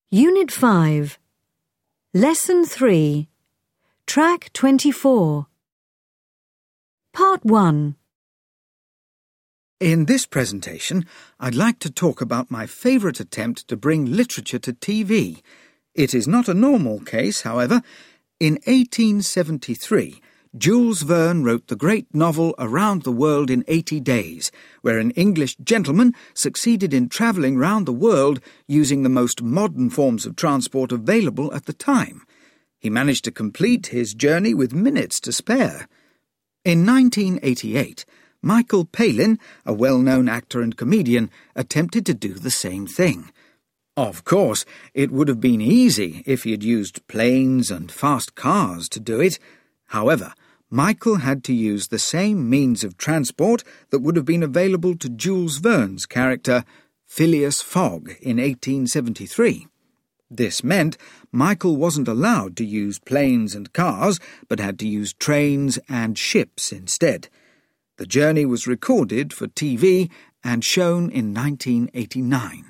Unit 5. Lesson 3. Track 24. Part 1. In this presentation, I'd like to talk about my favourite attempt to bring literature to TV. It is not a normal case, however. In 1873, Jules Verne wrote the great novel Around the World in 80 Days, where an English gentleman succeeded in travelling round the world using the most modern forms of transport available at the time. He managed to complete his journey with minutes to spare. In 1988, Michael Palin, a well-known actor and comedian, attempted to do the same thing. Of course, it would have been easy if he had used planes and fast cars to do it. However, Michael had to use the same means of transport that would have been available to Jules Verne's character, Phileas Fogg, in 1873. This meant Michael wasn't allowed to use planes and cars, but had to use trains and ships instead. The journey was recorded for TV and shown in 1989.